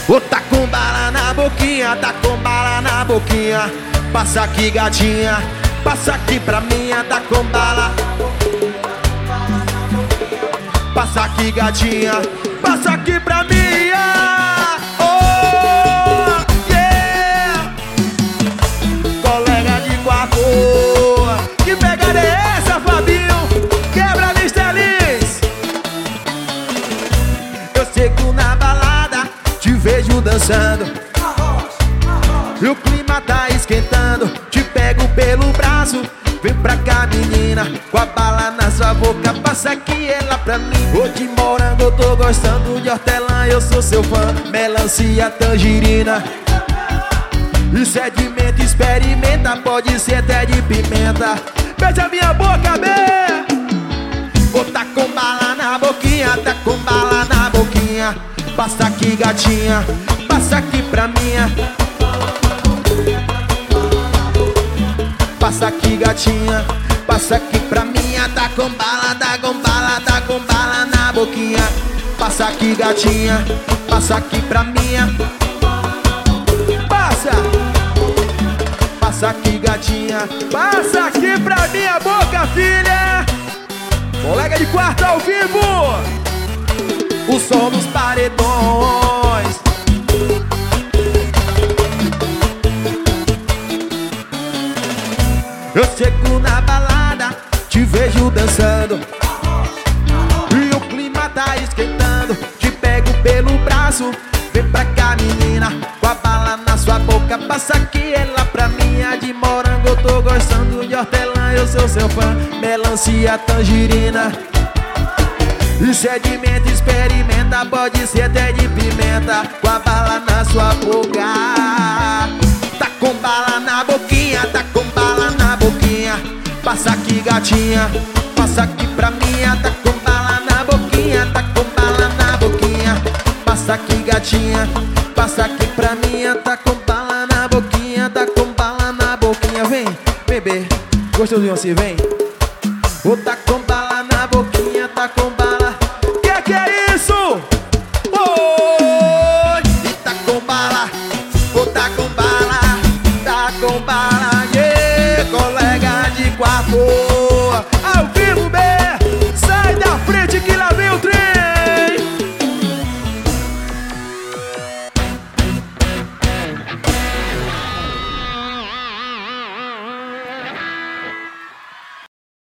Ô, tá com bala na boquinha, tá com bala na boquinha. Passa aqui, gatinha, passa aqui pra mim, tá com bala. Passa aqui, gatinha, passa aqui pra mim. Oh, yeah. Colega de quarto, que pegada é essa, Fabinho? Quebra a Listelis. Eu chego na balada, te vejo dançando, e o clima tá esquentando. Te pego pelo braço, vem pra cá, menina, com a bala na sua boca, passa aqui ela pra mim. Ô, de morango eu tô gostando, de hortelã eu sou seu fã, melancia, tangerina. Isso é de menta, experimenta, pode ser até de pimenta. Beija minha boca, bê. Ô, tá com bala na boquinha, tá com bala na boquinha. Passa aqui, gatinha, passa aqui pra minha. Passa aqui, gatinha, passa aqui pra minha. Tá com bala, tá com bala, tá com bala na boquinha. Passa aqui, gatinha, passa aqui pra minha. Passa, passa aqui, gatinha, passa aqui pra minha boca, filha. Colega de quarto ao vivo, o som dos paredões. Eu chego na balada, te vejo dançando, e o clima tá esquentando. Te pego pelo braço, vem pra cá, menina, com a bala na sua boca, passa aqui ela pra mim. A de morango eu tô gostando, de hortelã eu sou seu fã, melancia, tangerina. Isso é de menta, experimenta, pode ser até de pimenta, com a bala na sua boca. Tá com bala na boquinha, tá com bala na boquinha. Passa aqui, gatinha, passa aqui pra mim. Tá com bala na boquinha, tá com bala na boquinha. Passa aqui, gatinha, passa aqui pra mim. Tá com bala na boquinha, tá com bala na boquinha. Vem, bebê, gostosinho assim, vem. Ô, tá